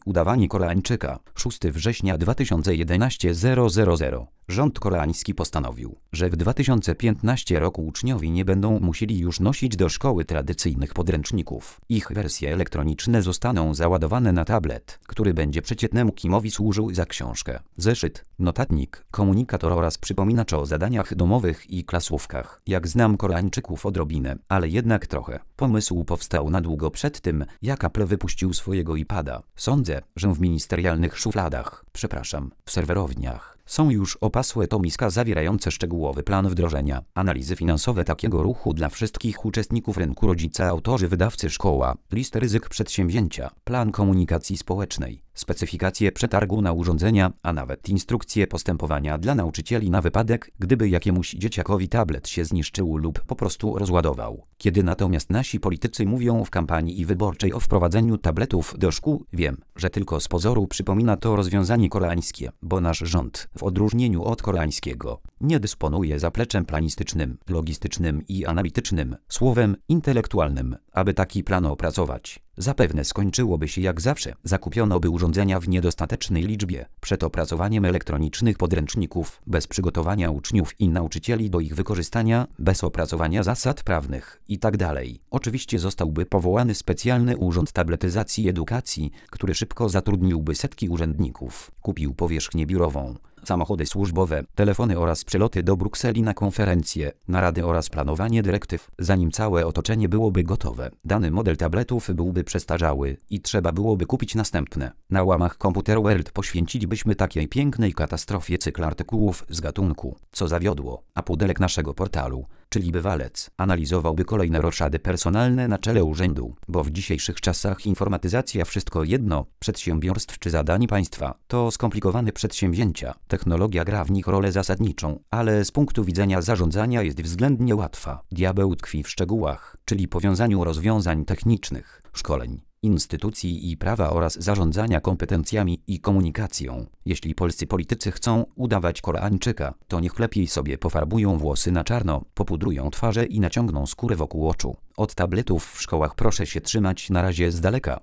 Udawanie Koreańczyka. 6 września 2011 000. Rząd koreański postanowił, że w 2015 roku uczniowie nie będą musieli już nosić do szkoły tradycyjnych podręczników. Ich wersje elektroniczne zostaną załadowane na tablet, który będzie przeciętnemu Kimowi służył za książkę, zeszyt, notatnik, komunikator oraz przypominacz o zadaniach domowych i klasówkach. Jak znam Koreańczyków odrobinę, ale jednak trochę. Pomysł powstał na długo przed tym, jak Apple wypuścił swojego iPada. Sądzę, że w ministerialnych szufladach, w serwerowniach, są już opasłe tomiska zawierające szczegółowy plan wdrożenia, analizy finansowe takiego ruchu dla wszystkich uczestników rynku, rodzice, autorzy, wydawcy, szkoła, listę ryzyk przedsięwzięcia, plan komunikacji społecznej, specyfikacje przetargu na urządzenia, a nawet instrukcje postępowania dla nauczycieli na wypadek, gdyby jakiemuś dzieciakowi tablet się zniszczył lub po prostu rozładował. Kiedy natomiast nasi politycy mówią w kampanii wyborczej o wprowadzeniu tabletów do szkół, wiem, że tylko z pozoru przypomina to rozwiązanie koreańskie, bo nasz rząd, w odróżnieniu od koreańskiego, nie dysponuje zapleczem planistycznym, logistycznym i analitycznym, słowem intelektualnym, aby taki plan opracować. Zapewne skończyłoby się jak zawsze. Zakupiono by urządzenia w niedostatecznej liczbie, przed opracowaniem elektronicznych podręczników, bez przygotowania uczniów i nauczycieli do ich wykorzystania, bez opracowania zasad prawnych itd. Oczywiście zostałby powołany specjalny urząd tabletyzacji edukacji, który szybko zatrudniłby setki urzędników, kupił powierzchnię biurową, samochody służbowe, telefony oraz przeloty do Brukseli na konferencje, narady oraz planowanie dyrektyw, zanim całe otoczenie byłoby gotowe. Dany model tabletów byłby przestarzały i trzeba byłoby kupić następne. Na łamach Computer World poświęcilibyśmy takiej pięknej katastrofie cykl artykułów z gatunku, co zawiodło, a pudelek naszego portalu, czyli bywalec, analizowałby kolejne roszady personalne na czele urzędu, bo w dzisiejszych czasach informatyzacja wszystko jedno, przedsiębiorstw czy zadań państwa, to skomplikowane przedsięwzięcia. Technologia gra w nich rolę zasadniczą, ale z punktu widzenia zarządzania jest względnie łatwa. Diabeł tkwi w szczegółach, czyli powiązaniu rozwiązań technicznych, szkoleń, instytucji i prawa oraz zarządzania kompetencjami i komunikacją. Jeśli polscy politycy chcą udawać Koreańczyka, to niech lepiej sobie pofarbują włosy na czarno, popudrują twarze i naciągną skórę wokół oczu. Od tabletów w szkołach proszę się trzymać na razie z daleka.